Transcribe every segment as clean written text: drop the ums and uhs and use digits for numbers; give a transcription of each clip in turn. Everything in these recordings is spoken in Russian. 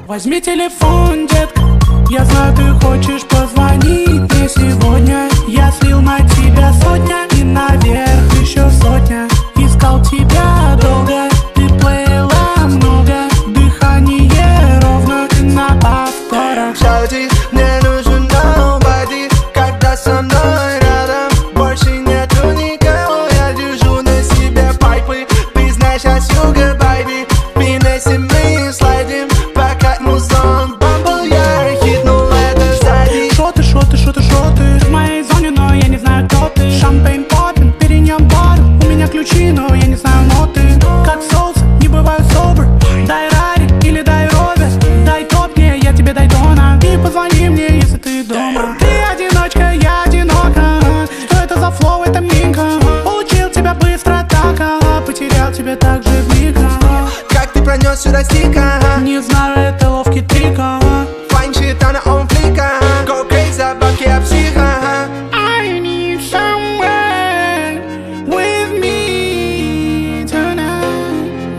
Возьми телефон, детка, я знаю, ты хочешь позвонить мне сегодня. Я слил на тебя сотня и наверх еще сотня. Искал тебя долго, ты плыла много, дыхание ровно на повторах. Шауди, мне нужен nobody, когда со мной рядом больше нету никого. Я держу на себе пайпы, ты знаешь, я sugar baby. Финессе мы слайдим, пока музон бамбл, я хитнул это сзади. Шо ты, в моей зоне, но я не знаю, кто ты. Шампейн поппин, перенем бар, у меня ключи, но я не знаю ноты. Как соус, не бываю собр, дай рари или дай ровер. Дай топ мне, я тебе дай дона. И позвони мне, если ты дома. Ты одиночка, я одинока. Что это за флоу, это минка. Получил тебя быстро так, потерял тебя так же вмиг. Как ты пронес сюда стика? Не знаю, это ловкий трик. Файн щит, она он флика. Go crazy, бабки я психа. I need someone with me tonight.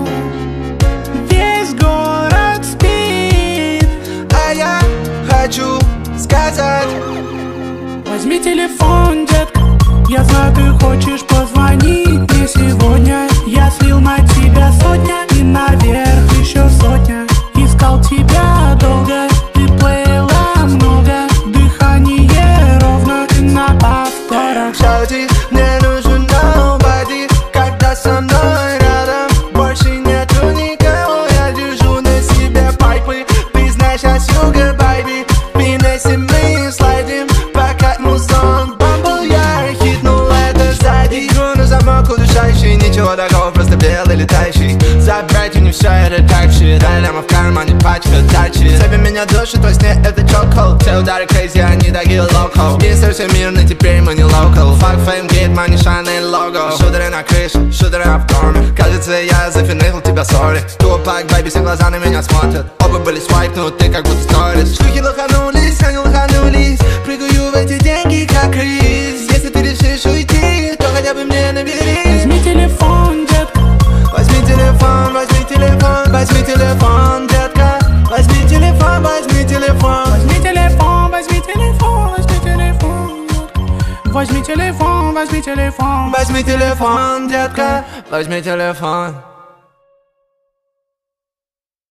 Весь город спит, А я хочу сказать: возьми телефон, детка, я знаю, ты хочешь позвонить мне сегодня. Я слил на тебя сотня и наверх еще сотня. Искал тебя долго, ты плыла много, дыхание ровно на повторах. Шауди, мне нужен nobody, когда со мной рядом больше нету никого. Я держу на себе пайпы, ты знаешь, я sugar baby. Финессе мы слайдим, пока музон бамбл, я хитнул это сзади. Игру на замок удушающий, ничего такого, просто белый летающий. Забрать у не все, это так shit, ляма в кармане, пачка тачит. Цепи меня душит, во сне это чокол. Все удары crazy, они такие локо. Мистер всемирный, теперь мы не local. Fuck fame, get money, shine лого. Шутеры на крыше, шутеры в доме. Кажется, я зафинил тебя, сори. Тупак, бэйби, все глаза на меня смотрят. Оба были свайп, но ты как будто сторис. Шлюхи лоханулись, они лоханулись. Прыгаю в эти деньги, как Крис. Если ты решишь уйти, то хотя бы мне набери. Возьми телефон, детка, Возьми телефон, возьми телефон, возьми телефон, детка. Возьми телефон, возьми телефон. возьми телефон, возьми телефон, возьми телефон. Возьми телефон, возьми телефон. Возьми телефон, детка. Возьми телефон.